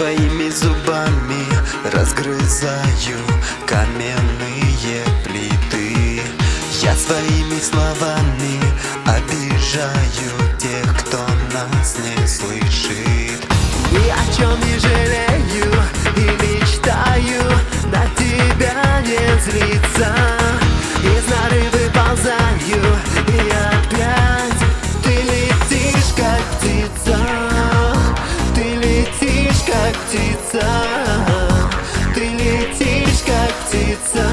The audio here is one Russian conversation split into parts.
своими зубами разгрызаю каменные плиты. Я своими словами обижаю тех, кто нас не слышит. Ни о чем не жалею и мечтаю на тебя не злиться. Из норы выползаю и опять ты летишь как птица. Ты летишь как птица. Ты летишь как птица.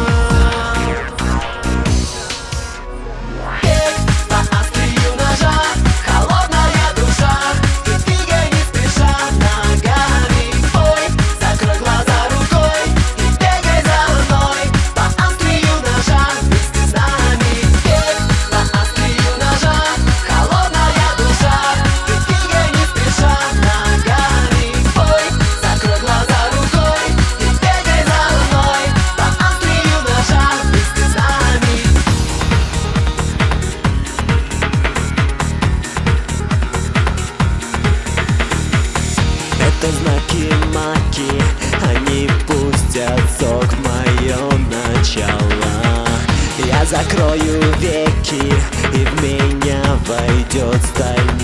Это знаки маки, они пустят сок в мое начало. Я закрою веки, и в меня войдет сталь.